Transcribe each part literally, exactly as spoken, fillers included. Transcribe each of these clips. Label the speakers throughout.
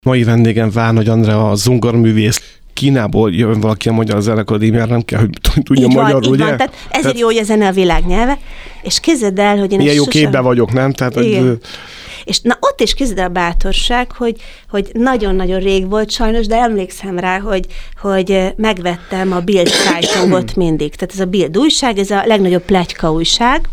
Speaker 1: Mai vendégem Várnagy Andrea, a zongorművész. Kínából jön valaki a Magyar Zenekadémiára, nem kell, hogy tudja
Speaker 2: így
Speaker 1: magyarul,
Speaker 2: van,
Speaker 1: ugye?
Speaker 2: Van. Tehát ezért Tehát... jó, hogy a zene a világ nyelve, és képzeld el, hogy én...
Speaker 1: Milyen jó
Speaker 2: sosem...
Speaker 1: képben vagyok, nem? Tehát, hogy...
Speaker 2: És na ott is képzeld el a bátorság, hogy, hogy nagyon-nagyon rég volt sajnos, de emlékszem rá, hogy, hogy megvettem a Bild Zeitungot mindig. Tehát ez a Bild újság, ez a legnagyobb pletyka újság,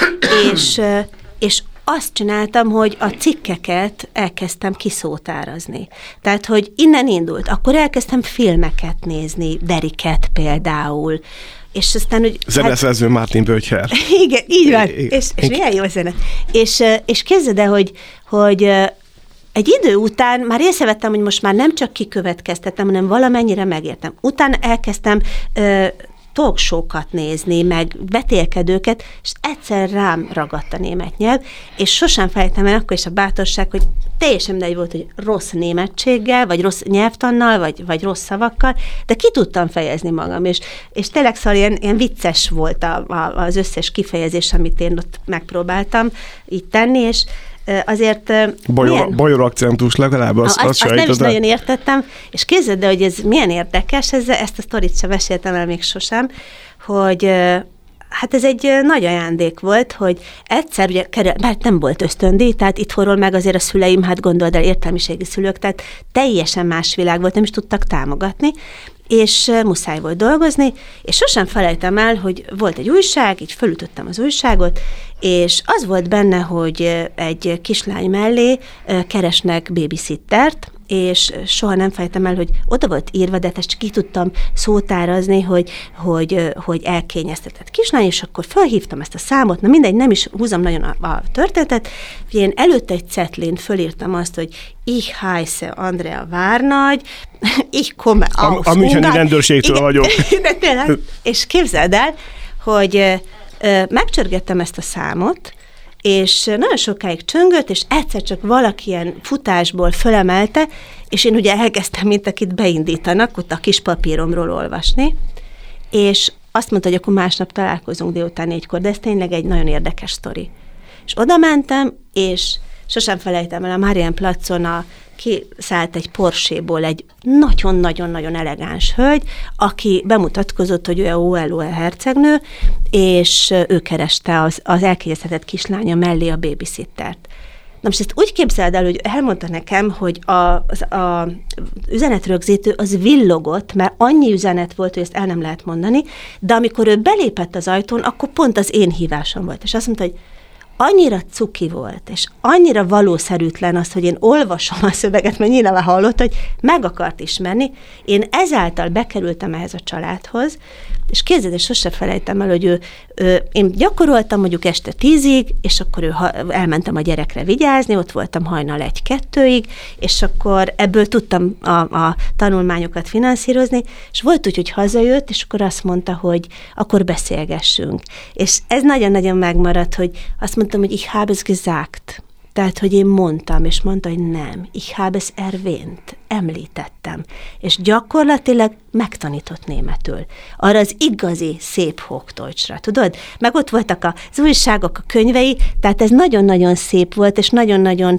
Speaker 2: és, és azt csináltam, hogy a cikkeket elkezdtem kiszótárazni. Tehát, hogy innen indult. Akkor elkezdtem filmeket nézni, Deriket például, és aztán, hogy...
Speaker 1: Zeneszerző hát, Martin Böttcher.
Speaker 2: Igen, így van. Igen. És, és milyen jó zene. És, és képzeld el, hogy, hogy egy idő után már észrevettem, hogy most már nem csak kikövetkeztettem, hanem valamennyire megértem. Utána elkezdtem uh, talkshow-kat nézni, meg vetélkedőket, és egyszer rám ragadt a német nyelv, és sosem felejtem el akkor is a bátorság, hogy teljesen mindegy volt, hogy rossz németséggel, vagy rossz nyelvtannal, vagy, vagy rossz szavakkal, de ki tudtam fejezni magam, és, és tényleg szóval ilyen, ilyen vicces volt a, a, az összes kifejezés, amit én ott megpróbáltam így tenni, és azért...
Speaker 1: Bajor,
Speaker 2: milyen...
Speaker 1: bajor akcentus legalább, azt,
Speaker 2: azt,
Speaker 1: azt,
Speaker 2: azt nem is el. Nagyon értettem, és képzeld el, hogy ez milyen érdekes, ez, ezt a sztorit sem meséltem el még sosem, hogy hát ez egy nagy ajándék volt, hogy egyszer, ugye, mert nem volt ösztöndíj, tehát itthonról meg azért a szüleim, hát gondold el, értelmiségi szülők, tehát teljesen más világ volt, nem is tudtak támogatni, és muszáj volt dolgozni, és sosem felejtem el, hogy volt egy újság, így fölütöttem az újságot, és az volt benne, hogy egy kislány mellé keresnek babysittert, és soha nem fejtem el, hogy oda volt írva, de ezt csak ki tudtam szótárazni, hogy, hogy, hogy elkényeztetett kislány, és akkor felhívtam ezt a számot, na mindegy, nem is húzom nagyon a, a történetet, hogy én előtte egy cetlén fölírtam azt, hogy ich heiße Andrea Várnagy, ich komme aus
Speaker 1: A, a müncheni rendőrségtől vagyok.
Speaker 2: De tényleg, és képzeld el, hogy ö, megcsörgettem ezt a számot, és nagyon sokáig csöngött, és egyszer csak valaki ilyen futásból fölemelte, és én ugye elkezdtem, mint akit beindítanak, ott a kis papíromról olvasni, és azt mondta, hogy akkor másnap találkozunk délután négykor, de ez tényleg egy nagyon érdekes sztori. És oda mentem, és sosem felejtem el, a Marienplatzon a kiszállt egy Porsche-ból egy nagyon-nagyon-nagyon elegáns hölgy, aki bemutatkozott, hogy ő a o el o hercegnő, és ő kereste az, az elkényeztetett kislánya mellé a babysittert. Na most ezt úgy képzeld el, hogy elmondta nekem, hogy a, az a üzenetrögzítő az villogott, mert annyi üzenet volt, hogy ezt el nem lehet mondani, de amikor ő belépett az ajtón, akkor pont az én hívásom volt. És azt mondta, hogy annyira cuki volt, és annyira valószerűtlen az, hogy én olvasom a szöveget, mert nyilván hallott, hogy meg akart ismerni. Én ezáltal bekerültem ehhez a családhoz, és képzeld, és sose felejtem el, hogy ő, ő, én gyakoroltam mondjuk este tízig, és akkor ő, ha, elmentem a gyerekre vigyázni, ott voltam hajnal egy-kettőig, és akkor ebből tudtam a, a tanulmányokat finanszírozni, és volt úgy, hogy hazajött, és akkor azt mondta, hogy akkor beszélgessünk. És ez nagyon-nagyon megmaradt, hogy azt mondtam, hogy ich habe es gesagt. Tehát, hogy én mondtam, és mondta, hogy nem. Ich habe es erwähnt. Említettem. És gyakorlatilag megtanított németül. Arra az igazi szép Hochdeutschra, tudod? Meg ott voltak az újságok, a könyvei, tehát ez nagyon-nagyon szép volt, és nagyon-nagyon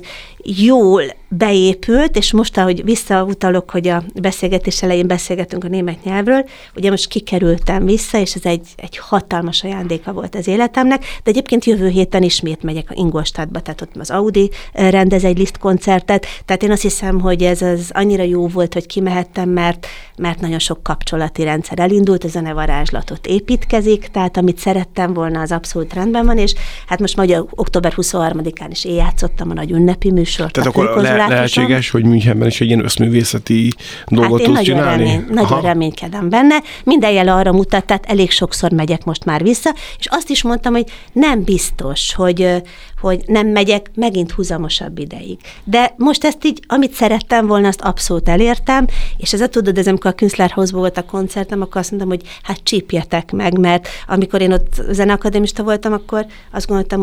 Speaker 2: jól beépült, és most, ahogy visszautalok, hogy a beszélgetés elején beszélgetünk a német nyelvről, ugye most kikerültem vissza, és ez egy, egy hatalmas ajándéka volt az életemnek, de egyébként jövő héten ismét megyek a Ingolstadtba, tehát ott az Audi rendez egy Liszt koncertet, tehát én azt hiszem, hogy ez az annyira jó volt, hogy kimehettem, mert, mert nagyon sok kapcsolati rendszer elindult, a zenevarázslatot építkezik, tehát amit szerettem volna, az abszolút rendben van, és hát most majd október huszonharmadikán is én játszottam a nagy ünnepi műsort.
Speaker 1: Tehát akkor le- lehetséges, hogy Münchenben is egy ilyen összművészeti dolgot
Speaker 2: hát
Speaker 1: tudsz csinálni?
Speaker 2: Remény, nagyon reménykedem benne. Minden jel arra mutat, tehát elég sokszor megyek most már vissza, és azt is mondtam, hogy nem biztos, hogy, hogy nem megyek megint húzamosabb ideig. De most ezt így, amit szerettem volna, azt abszolút elértem, és ez a tudod, ez amikor a Künstlerhausban volt a koncertem, akkor azt mondtam, hogy hát csípjetek meg, mert amikor én ott zeneakadémista voltam, akkor azt gondoltam, hogy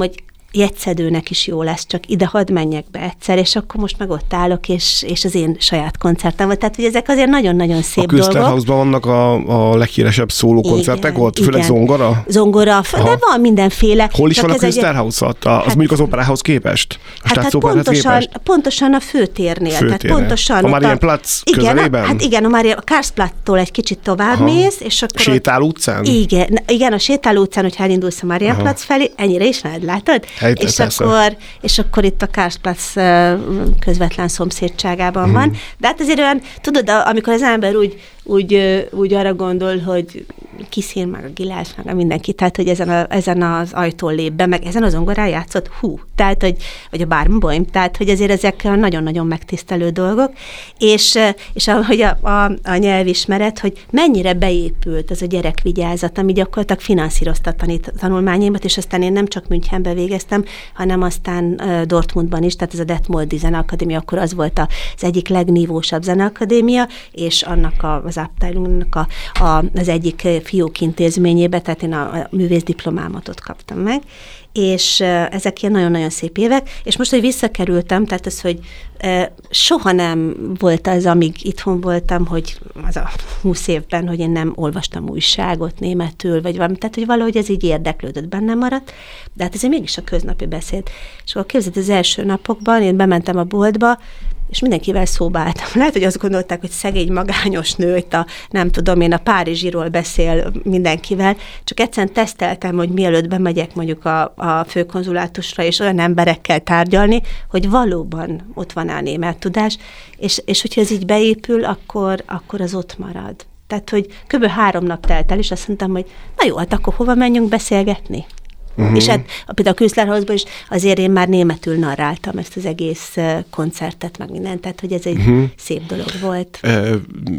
Speaker 2: jegyszedőnek is jó lesz, csak ide hadd menjek be egyszer, és akkor most meg ott állok, és, és az én saját koncertem volt. Tehát, hogy ezek azért nagyon-nagyon szép dolgok.
Speaker 1: A Künstlerhausban vannak a, a leghíresebb szólókoncertek ott, főleg
Speaker 2: igen.
Speaker 1: zongora?
Speaker 2: Zongora, aha. De van mindenféle.
Speaker 1: Hol is van a Künstlerhaus? Az hát, mondjuk az operához képest? A
Speaker 2: hát, hát pontosan, képest? pontosan a főtérnél.
Speaker 1: Főtérnél.
Speaker 2: Tehát pontosan
Speaker 1: a Marienplatz közelében?
Speaker 2: Hát igen, a, Maria, a Karlsplattól egy kicsit tovább aha. mész, és akkor...
Speaker 1: Sétáló utcán?
Speaker 2: Igen, igen, a sétáló utcán, hogyha elindulsz a Marienplatz felé, ennyire ismered, látod?
Speaker 1: Helyt,
Speaker 2: és, akkor, és akkor itt a Karlsplatz közvetlen szomszédságában hmm. van. De hát azért olyan, tudod, amikor az ember úgy, úgy, úgy arra gondol, hogy Kiszín, meg a Gilás, meg a mindenki, tehát, hogy ezen, a, ezen az ajtón lép be, meg ezen az zongorán játszott, hú, tehát, hogy, vagy a Barenboim, tehát, hogy azért ezek nagyon-nagyon megtisztelő dolgok, és, és ahogy a, a, a nyelvismeret, hogy mennyire beépült az a gyerekvigyázat, ami gyakorlatilag finanszírozta a tanulmányaimat, és aztán én nem csak Münchenbe végeztem, hanem aztán Dortmundban is, tehát ez a Detmoldi Zeneakadémia, akkor az volt az egyik legnívósabb zeneakadémia, és annak a, az Abteilungnak a, a, az egyik fiók intézményébe, tehát én a, a művészdiplomámat ott kaptam meg, és ezek ilyen nagyon-nagyon szép évek, és most, hogy visszakerültem, tehát az, hogy soha nem volt az, amíg itthon voltam, hogy az a húsz évben, hogy én nem olvastam újságot németül, vagy valami, tehát, hogy valahogy ez így érdeklődött, bennem maradt, de hát ez mégis a köznapi beszéd. És akkor képzeld, az első napokban én bementem a boltba, és mindenkivel szóba álltam. Lehet, hogy azt gondolták, hogy szegény magányos nő, itt a, nem tudom én, a Párizsiról beszél mindenkivel, csak egyszerűen teszteltem, hogy mielőtt bemegyek mondjuk a, a főkonzulátusra, és olyan emberekkel tárgyalni, hogy valóban ott van a német tudás, és, és hogyha ez így beépül, akkor, akkor az ott marad. Tehát, hogy kb. három nap telt el, és azt mondtam, hogy na jó, hát akkor hova menjünk beszélgetni? Uh-huh. És hát például a Künstlerhausban is azért én már németül narráltam ezt az egész koncertet, meg mindent, tehát hogy ez egy uh-huh. szép dolog volt.
Speaker 1: E,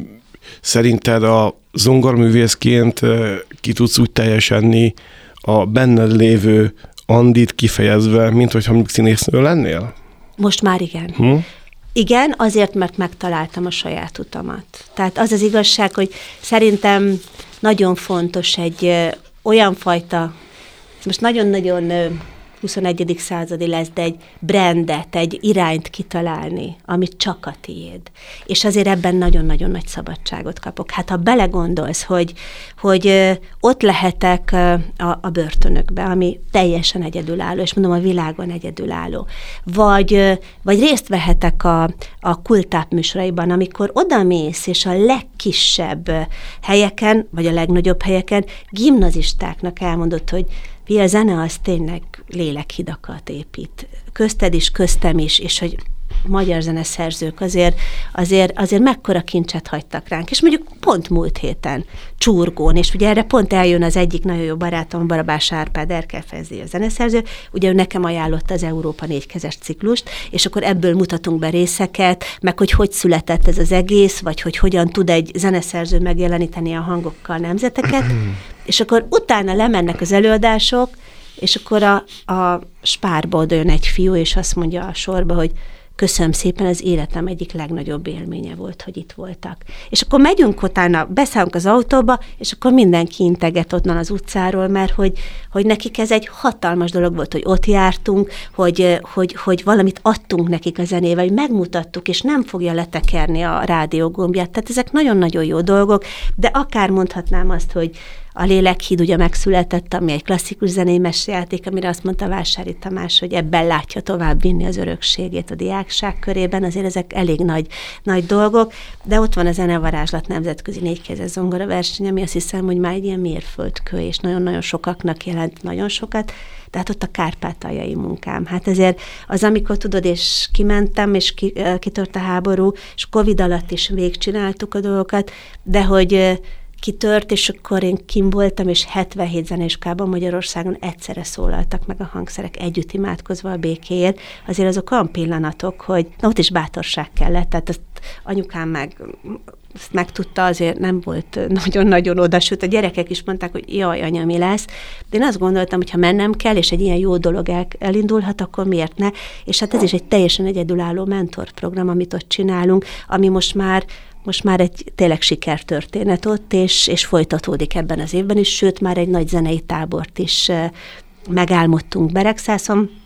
Speaker 1: szerinted a zongorművészként ki tudsz úgy teljesedni a benned lévő Andit kifejezve, mint hogyha mondjuk színésznő lennél?
Speaker 2: Most már igen.
Speaker 1: Hm?
Speaker 2: Igen, azért, mert megtaláltam a saját utamat. Tehát az az igazság, hogy szerintem nagyon fontos egy olyan fajta, most nagyon-nagyon huszonegyedik századi lesz, de egy brandet, egy irányt kitalálni, ami csak a tiéd. És azért ebben nagyon-nagyon nagy szabadságot kapok. Hát ha belegondolsz, hogy, hogy ott lehetek a, a börtönökbe, ami teljesen egyedülálló, és mondom, a világon egyedülálló, vagy, vagy részt vehetek a, a Kultáp műsoraiban, amikor odamész, és a legkisebb helyeken, vagy a legnagyobb helyeken gimnazistáknak elmondott, hogy a zene az tényleg lélekhidakat épít. Közted is, köztem is, és hogy magyar zeneszerzők azért, azért, azért mekkora kincset hagytak ránk. És mondjuk pont múlt héten Csurgón, és ugye erre pont eljön az egyik nagyon jó barátom, Barabás Árpád, Erkel-Fenzi a zeneszerző, ugye ő nekem ajánlotta az Európa négykezes ciklust, és akkor ebből mutatunk be részeket, meg hogy hogy született ez az egész, vagy hogy hogyan tud egy zeneszerző megjeleníteni a hangokkal nemzeteket, és akkor utána lemennek az előadások, és akkor a, a Spárba oda jön egy fiú, és azt mondja a sorba, hogy köszönöm szépen, az életem egyik legnagyobb élménye volt, hogy itt voltak. És akkor megyünk utána, beszállunk az autóba, és akkor mindenki integet onnan az utcáról, mert hogy, hogy nekik ez egy hatalmas dolog volt, hogy ott jártunk, hogy, hogy, hogy valamit adtunk nekik a zenével, hogy megmutattuk, és nem fogja letekerni a rádió gombját. Tehát ezek nagyon-nagyon jó dolgok, de akár mondhatnám azt, hogy a Lélekhíd ugye megszületett, ami egy klasszikus zenei mesejáték, amire azt mondta Vásári Tamás, hogy ebben látja tovább vinni az örökségét a diákság körében, azért ezek elég nagy, nagy dolgok, de ott van a Zenevarázslat nemzetközi négykezes zongora verseny, ami azt hiszem, hogy már egy ilyen mérföldkő, és nagyon-nagyon sokaknak jelent nagyon sokat, tehát ott a kárpátaljai munkám. Hát ezért az, amikor tudod, és kimentem, és ki, kitört a háború, és Covid alatt is végigcsináltuk a dolgokat, de hogy kitört, és akkor én kim voltam, és hetvenhét zeneiskában Magyarországon egyszerre szólaltak meg a hangszerek, együtt imádkozva a békéért. Azért azok olyan pillanatok, hogy na, ott is bátorság kellett, tehát azt anyukám meg ezt megtudta, azért nem volt nagyon-nagyon oda, sőt a gyerekek is mondták, hogy jaj, anya, mi lesz. De én azt gondoltam, hogy ha mennem kell, és egy ilyen jó dolog el, elindulhat, akkor miért ne? És hát ez is egy teljesen egyedülálló mentorprogram, amit ott csinálunk, ami most már Most már egy tényleg sikertörténet ott, és, és folytatódik ebben az évben is, sőt, már egy nagy zenei tábort is megálmodtunk Beregszászon,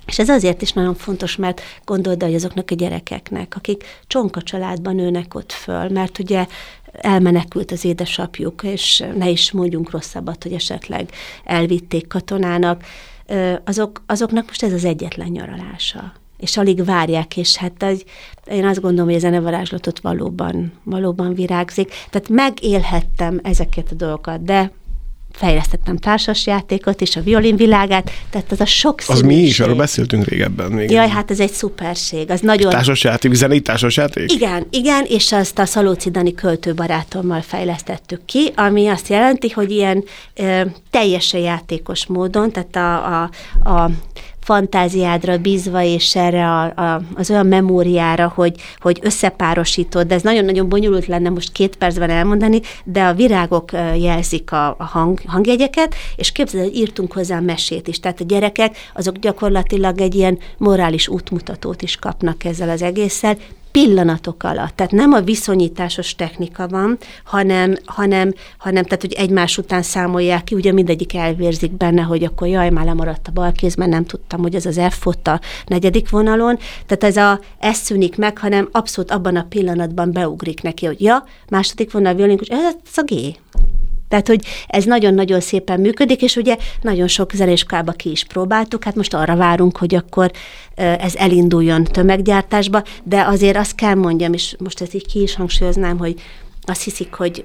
Speaker 2: És ez azért is nagyon fontos, mert gondold, hogy azoknak a gyerekeknek, akik csonka családban nőnek ott föl, mert ugye elmenekült az édesapjuk, és ne is mondjunk rosszabbat, hogy esetleg elvitték katonának, azok, azoknak most ez az egyetlen nyaralása. És alig várják, és hát egy, én azt gondolom, hogy a zenevarázslatot valóban, valóban virágzik. Tehát megélhettem ezeket a dolgokat, de fejlesztettem társasjátékot is, a violin világát, tehát az a sok
Speaker 1: Az mi is, arról beszéltünk régebben. Még.
Speaker 2: Jaj, hát ez egy szuperség. Az nagyon...
Speaker 1: Társasjáték, zenei társasjáték?
Speaker 2: Igen, igen, és azt a Szalóci Dani költőbarátommal fejlesztettük ki, ami azt jelenti, hogy ilyen ö, teljesen játékos módon, tehát a, a, a fantáziádra bízva, és erre a, a, az olyan memóriára, hogy, hogy összepárosítod, de ez nagyon-nagyon bonyolult lenne most két percben elmondani, de a virágok jelzik a, a hang, hangjegyeket, és képzeld, hogy írtunk hozzá mesét is. Tehát a gyerekek azok gyakorlatilag egy ilyen morális útmutatót is kapnak ezzel az egésszel, pillanatok alatt. Tehát nem a viszonyításos technika van, hanem, hanem, hanem tehát, hogy egymás után számolják ki, ugye mindegyik elvérzik benne, hogy akkor jaj, már lemaradt a bal kéz, mert nem tudtam, hogy ez az F ott a negyedik vonalon. Tehát ez, a, ez szűnik meg, hanem abszolút abban a pillanatban beugrik neki, hogy ja, második vonal violinikus, ez a G. Tehát, hogy ez nagyon-nagyon szépen működik, és ugye nagyon sok zeneiskolába ki is próbáltuk, hát most arra várunk, hogy akkor ez elinduljon tömeggyártásba, de azért azt kell mondjam, és most ezt így ki is hangsúlyoznám, hogy azt hiszik, hogy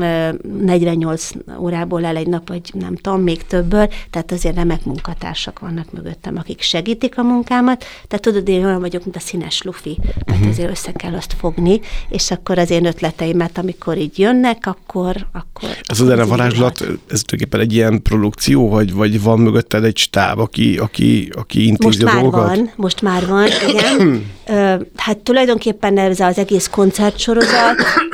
Speaker 2: negyvennyolc órából el egy nap, vagy nem tudom, még többből, tehát azért remek munkatársak vannak mögöttem, akik segítik a munkámat, tehát tudod, én olyan vagyok, mint a színes lufi, tehát azért össze kell azt fogni, és akkor az én ötleteimet, amikor így jönnek, akkor... akkor
Speaker 1: ez az erre varázslat, ez tulajdonképpen egy ilyen produkció, vagy, vagy van mögötted egy stáb, aki, aki, aki intézi a dolgokat?
Speaker 2: Most már van, most már van, igen. Hát tulajdonképpen ez az egész koncertsorozat,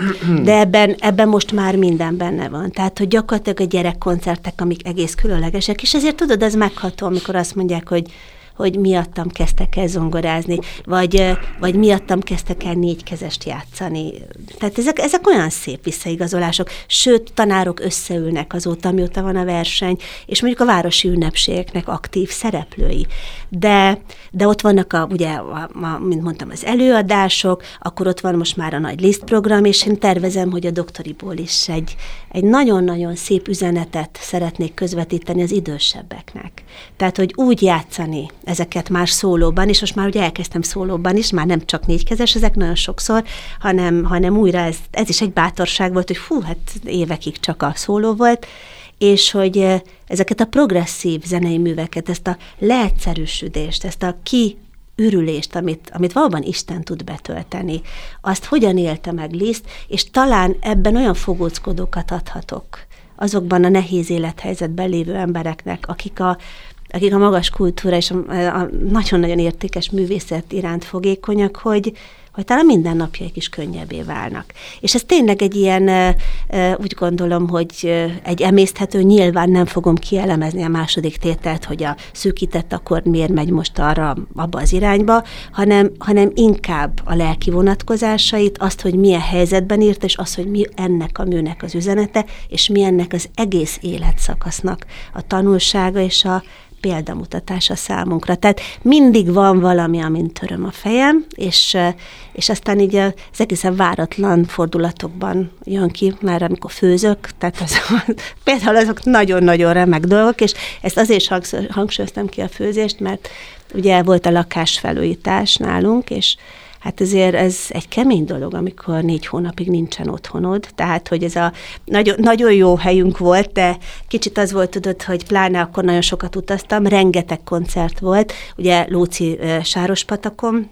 Speaker 2: de ebben, ebben most már minden benne van. Tehát, hogy gyakorlatilag a gyerekkoncertek, amik egész különlegesek, és ezért tudod, ez megható, amikor azt mondják, hogy hogy miattam kezdtek el zongorázni, vagy, vagy miattam kezdtek el négykezest játszani. Tehát ezek, ezek olyan szép visszaigazolások. Sőt, tanárok összeülnek azóta, mióta van a verseny, és mondjuk a városi ünnepségeknek aktív szereplői. De, de ott vannak, a, ugye, a, a, mint mondtam, az előadások, akkor ott van most már a nagy lisztprogram, és én tervezem, hogy a doktoriból is egy, egy nagyon-nagyon szép üzenetet szeretnék közvetíteni az idősebbeknek. Tehát, hogy úgy játszani ezeket már szólóban, és most már ugye elkezdtem szólóban is, már nem csak négykezes, ezek nagyon sokszor, hanem, hanem újra ez, ez is egy bátorság volt, hogy fú, hát évekig csak a szóló volt, és hogy ezeket a progresszív zenei műveket, ezt a leegyszerűsödést, ezt a kiürülést, amit, amit valóban Isten tud betölteni, azt hogyan élte meg Liszt, és talán ebben olyan fogóckodókat adhatok azokban a nehéz élethelyzetben lévő embereknek, akik a akik a magas kultúra és a, a nagyon-nagyon értékes művészet iránt fogékonyak, hogy, hogy talán mindennapjaik is könnyebbé válnak. És ez tényleg egy ilyen, úgy gondolom, hogy egy emészthető, nyilván nem fogom kielemezni a második tételt, hogy a szűkített akkord miért megy most arra, abba az irányba, hanem, hanem inkább a lelki vonatkozásait, azt, hogy milyen helyzetben írt, és az, hogy mi ennek a műnek az üzenete, és mi ennek az egész életszakasznak a tanulsága és a példamutatása számunkra. Tehát mindig van valami, amin töröm a fejem, és, és aztán így az egészen váratlan fordulatokban jön ki, már amikor főzök, tehát az, például azok nagyon-nagyon remek dolgok, és ezt azért hangsúlyoztam ki a főzést, mert ugye volt a lakásfelújítás nálunk, és hát azért ez egy kemény dolog, amikor négy hónapig nincsen otthonod, tehát, hogy ez a nagyon, nagyon jó helyünk volt, de kicsit az volt, tudod, hogy pláne akkor nagyon sokat utaztam, rengeteg koncert volt, ugye Lóci Sárospatakon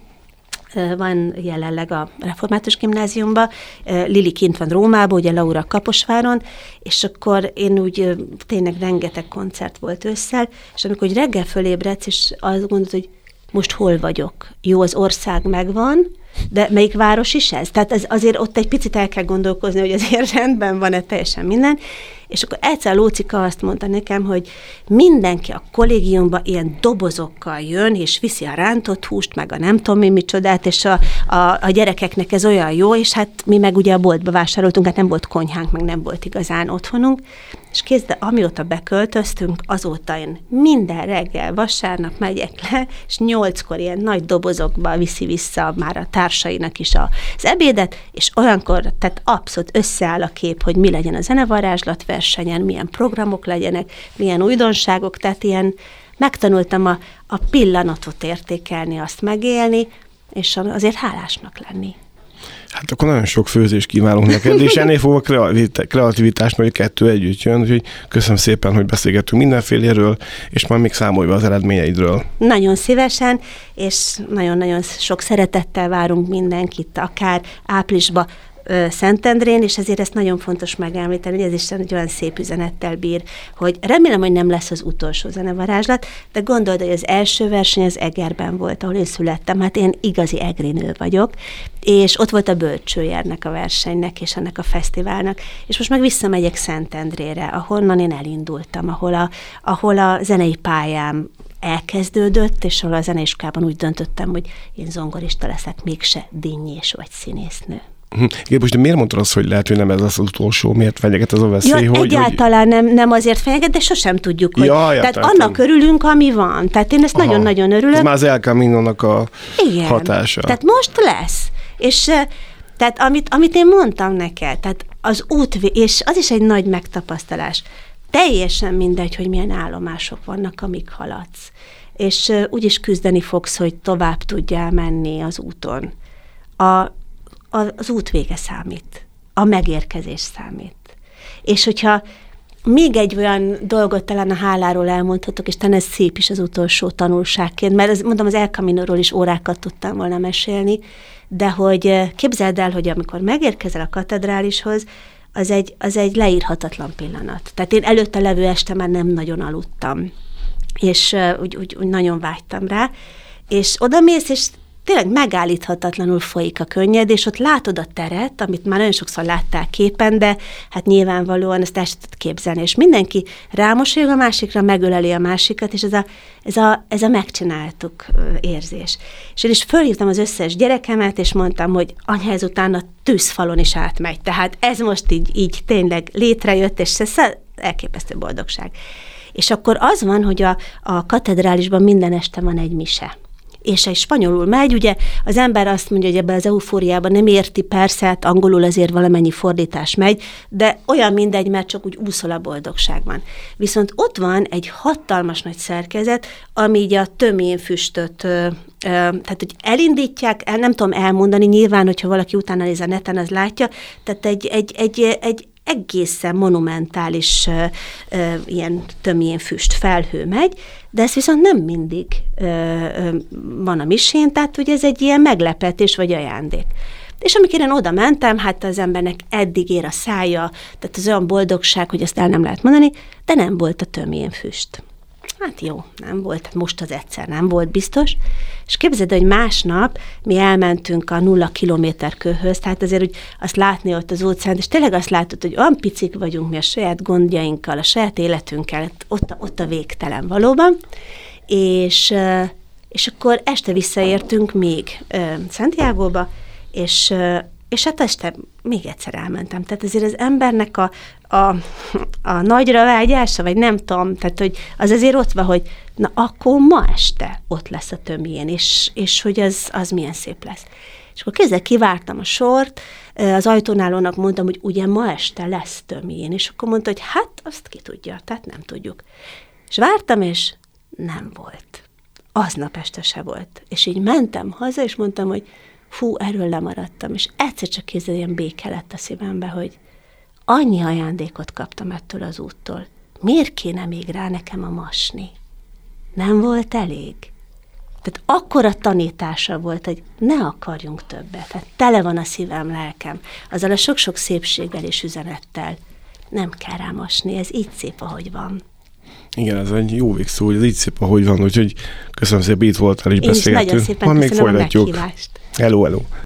Speaker 2: van jelenleg a Református Gimnáziumban, Lili kint van Rómában, ugye Laura Kaposváron, és akkor én úgy tényleg rengeteg koncert volt ősszel, és amikor hogy reggel fölébredsz, és azt gondolod, hogy most hol vagyok? Jó, az ország megvan, de melyik város is ez? Tehát ez azért ott egy picit el kell gondolkozni, hogy azért rendben van-e teljesen minden, És akkor egyszer Lócika azt mondta nekem, hogy mindenki a kollégiumban ilyen dobozokkal jön, és viszi a rántott húst, meg a nem tudom mi micsodát, és a, a, a gyerekeknek ez olyan jó, és hát mi meg ugye a boltba vásároltunk, hát nem volt konyhánk, meg nem volt igazán otthonunk, és kész, de amióta beköltöztünk, azóta én minden reggel, vasárnap megyek le, és nyolckor ilyen nagy dobozokba viszi vissza már a társainak is az ebédet, és olyankor, tehát abszolút összeáll a kép, hogy mi legyen a zenevarázslat versenyen, milyen programok legyenek, milyen újdonságok, tehát ilyen megtanultam a, a pillanatot értékelni, azt megélni, és azért hálásnak lenni.
Speaker 1: Hát akkor nagyon sok főzést kívánunk neked, és ennél fogva kreativitás, mert kettő együtt jön, úgyhogy köszönöm szépen, hogy beszélgettünk mindenféléről, és majd még számolj be az eredményeidről. Nagyon szívesen, és nagyon-nagyon sok szeretettel várunk mindenkit, akár áprilisba Szentendrén, és ezért ezt nagyon fontos megemlíteni, hogy ez is egy olyan szép üzenettel bír, hogy remélem, hogy nem lesz az utolsó zenevarázslat, de gondold, hogy az első verseny az Egerben volt, ahol én születtem, hát én igazi egrinő vagyok, és ott volt a bölcsője ennek a versenynek, és ennek a fesztiválnak, és most meg visszamegyek Szentendrére, ahonnan én elindultam, ahol a, ahol a zenei pályám elkezdődött, és ahol a zeneiskolában úgy döntöttem, hogy én zongorista leszek, mégse dinnyés vagy színésznő. Igen, most de miért mondtad azt, hogy lehet, hogy nem ez az utolsó? Miért fenyeget ez a veszély?
Speaker 2: Ja, hogy, egyáltalán hogy... nem, nem azért fenyeget, de sosem tudjuk, hogy...
Speaker 1: Ja, ja,
Speaker 2: tehát
Speaker 1: tehát
Speaker 2: annak nem. Örülünk, ami van. Tehát én ezt nagyon-nagyon örülök.
Speaker 1: Ez már az El Camino-nak a igen. hatása.
Speaker 2: Tehát most lesz. És tehát amit, amit én mondtam neked, tehát az út, és az is egy nagy megtapasztalás. Teljesen mindegy, hogy milyen állomások vannak, amik haladsz. És úgyis küzdeni fogsz, hogy tovább tudjál menni az úton. A az út vége számít, a megérkezés számít. És hogyha még egy olyan dolgot talán a háláról elmondhatok, és talán ez szép is az utolsó tanulságként, mert ez, mondom, az El Camino-ról is órákat tudtam volna mesélni, de hogy képzeld el, hogy amikor megérkezel a katedrálishoz, az egy, az egy leírhatatlan pillanat. Tehát én előtte levő este már nem nagyon aludtam, és uh, úgy, úgy, úgy nagyon vágytam rá, és odamész, és tényleg megállíthatatlanul folyik a könnyed, és ott látod a teret, amit már nagyon sokszor láttál képen, de hát nyilvánvalóan ezt el sem tudod képzelni, és mindenki rámosolyog a másikra, megöleli a másikat, és ez a, ez a, ez a megcsináltuk érzés. És én is fölhívtam az összes gyerekemet, és mondtam, hogy anya, ezután a tűzfalon is átmegy, tehát ez most így, így tényleg létrejött, és ez elképesztő boldogság. És akkor az van, hogy a, a katedrálisban minden este van egy mise. És egy spanyolul megy, ugye az ember azt mondja, hogy ebben az eufóriában nem érti, persze, hát angolul azért valamennyi fordítás megy, de olyan mindegy, mert csak úgy úszol a boldogságban. Viszont ott van egy hatalmas nagy szerkezet, ami így a tömén füstöt, ö, ö, tehát hogy elindítják, el, nem tudom elmondani, nyilván, hogyha valaki utána néz a neten, az látja, tehát egy, egy, egy, egy egészen monumentális ö, ö, ilyen tömjén füst felhő megy, de ez viszont nem mindig ö, ö, van a misén, tehát ugye ez egy ilyen meglepetés vagy ajándék. És amikor én oda mentem, hát az embernek eddig ér a szája, tehát az olyan boldogság, hogy ezt el nem lehet mondani, de nem volt a tömjén füst. Hát jó, nem volt, tehát most az egyszer nem volt biztos. És képzeld, hogy másnap mi elmentünk a nulla kilométer kőhöz, tehát azért úgy azt látni ott az óceánt, és tényleg azt látod, hogy olyan picik vagyunk mi a saját gondjainkkal, a saját életünkkel, ott a, ott a végtelen valóban. És, és akkor este visszaértünk még Santiagóba, és És hát este még egyszer elmentem. Tehát azért az embernek a, a, a nagyra vágyása, vagy nem tudom, tehát hogy az azért ott van, hogy na akkor ma este ott lesz a tömjén, és, és hogy az, az milyen szép lesz. És akkor kézzel kivártam a sort, az ajtónálónak mondtam, hogy ugye ma este lesz tömjén, és akkor mondta, hogy hát azt ki tudja, tehát nem tudjuk. És vártam, és nem volt. Aznap este se volt. És így mentem haza, és mondtam, hogy fú, erről lemaradtam, és egyszer csak kézzel ilyen béke lett a szívembe, hogy annyi ajándékot kaptam ettől az úttól. Miért kéne még rá nekem a masni? Nem volt elég? Tehát akkora tanítása volt, hogy ne akarjunk többet. Tehát tele van a szívem, lelkem, azzal a sok-sok szépséggel és üzenettel. Nem kell rá masni, ez így szép, ahogy van. Igen, ez egy jó végszó, hogy ez így szép, ahogy van, úgyhogy köszönöm szépen, itt voltál, és beszélgettünk. Én is nagyon szépen köszönöm a meghívást. Hello, hello.